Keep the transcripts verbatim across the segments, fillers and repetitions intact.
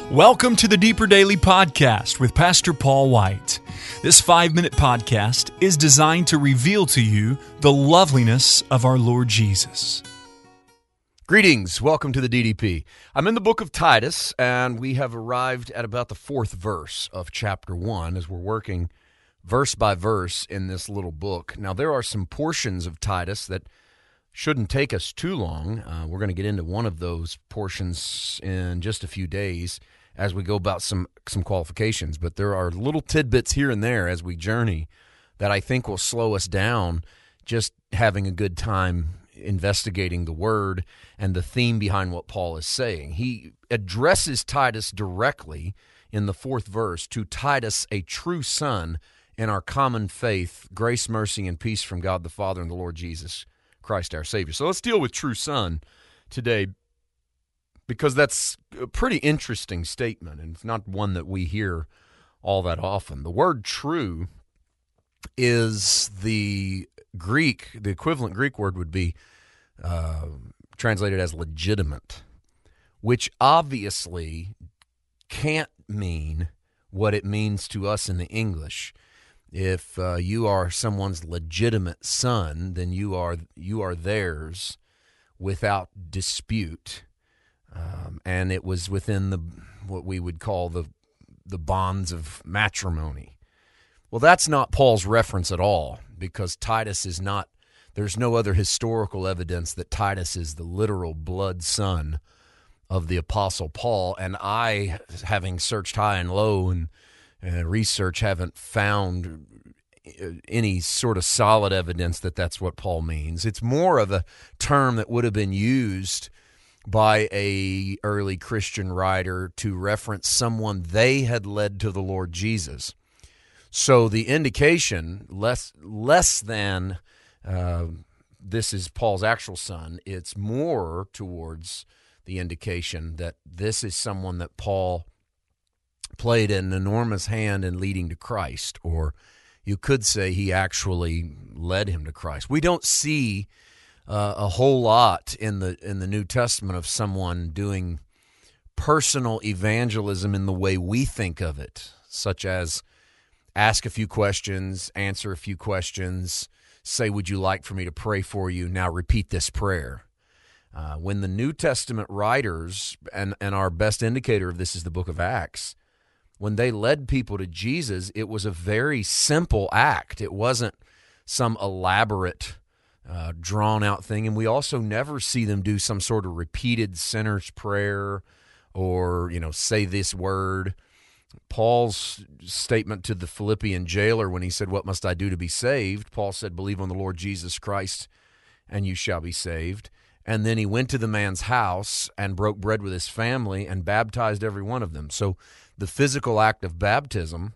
Welcome to the Deeper Daily Podcast with Pastor Paul White. This five-minute podcast is designed to reveal to you the loveliness of our Lord Jesus. Greetings. Welcome to the D D P. I'm in the book of Titus, and we have arrived at about the fourth verse of chapter one as we're working verse by verse in this little book. Now, there are some portions of Titus that shouldn't take us too long. Uh, we're going to get into one of those portions in just a few days as we go about some, some qualifications. But there are little tidbits here and there as we journey that I think will slow us down just having a good time investigating the word and the theme behind what Paul is saying. He addresses Titus directly in the fourth verse, to Titus, a true son in our common faith, grace, mercy, and peace from God the Father and the Lord Jesus Christ our Savior. So let's deal with true son today, because that's a pretty interesting statement, and it's not one that we hear all that often. The word true is the Greek, the equivalent Greek word would be uh, translated as legitimate, which obviously can't mean what it means to us in the English. If uh, you are someone's legitimate son, then you are you are theirs without dispute. Um, and it was within the what we would call the the bonds of matrimony. Well, that's not Paul's reference at all, because Titus is not, there's no other historical evidence that Titus is the literal blood son of the Apostle Paul. And I, having searched high and low and, and research, haven't found any sort of solid evidence that that's what Paul means. It's more of a term that would have been used by a early Christian writer to reference someone they had led to the Lord Jesus. So the indication, less less than uh, this is Paul's actual son, it's more towards the indication that this is someone that Paul played an enormous hand in leading to Christ, or you could say he actually led him to Christ. We don't see uh, a whole lot in the in the New Testament of someone doing personal evangelism in the way we think of it, such as ask a few questions, answer a few questions, say, would you like for me to pray for you? Now repeat this prayer. Uh, when the New Testament writers, and, and our best indicator of this is the book of Acts, when they led people to Jesus, it was a very simple act. It wasn't some elaborate, uh, drawn-out thing. And we also never see them do some sort of repeated sinner's prayer or, you know, say this word. Paul's statement to the Philippian jailer when he said, what must I do to be saved? Paul said, believe on the Lord Jesus Christ, and you shall be saved. And then he went to the man's house and broke bread with his family and baptized every one of them. So the physical act of baptism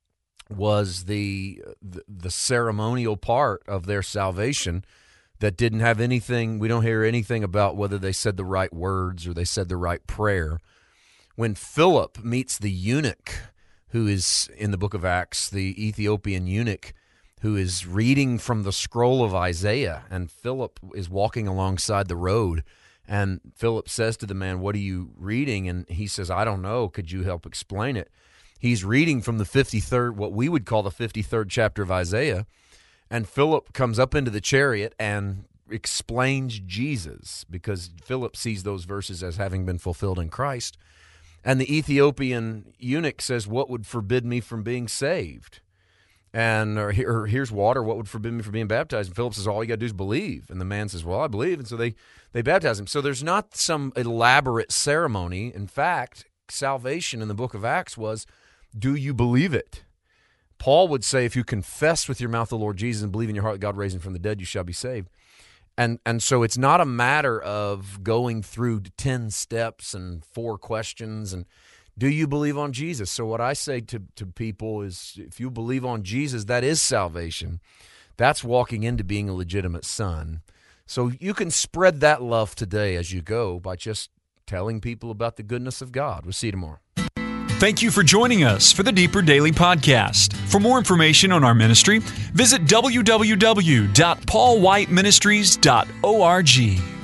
was the, the the ceremonial part of their salvation that didn't have anything, we don't hear anything about whether they said the right words or they said the right prayer. When Philip meets the eunuch, who is in the book of Acts, the Ethiopian eunuch, who is reading from the scroll of Isaiah, and Philip is walking alongside the road, and Philip says to the man, what are you reading? And he says, I don't know. Could you help explain it? He's reading from the fifty-third, what we would call the fifty-third chapter of Isaiah, and Philip comes up into the chariot and explains Jesus, because Philip sees those verses as having been fulfilled in Christ. And the Ethiopian eunuch says, what would forbid me from being saved? And or, or here's water, what would forbid me from being baptized? And Philip says, all you got to do is believe. And the man says, well, I believe. And so they, they baptize him. So there's not some elaborate ceremony. In fact, salvation in the book of Acts was, do you believe it? Paul would say, if you confess with your mouth the Lord Jesus and believe in your heart that God raised him from the dead, you shall be saved. And and so it's not a matter of going through ten steps and four questions and do you believe on Jesus? So what I say to, to people is, if you believe on Jesus, that is salvation. That's walking into being a legitimate son. So you can spread that love today as you go by just telling people about the goodness of God. We'll see you tomorrow. Thank you for joining us for the Deeper Daily Podcast. For more information on our ministry, visit w w w dot paul white ministries dot org.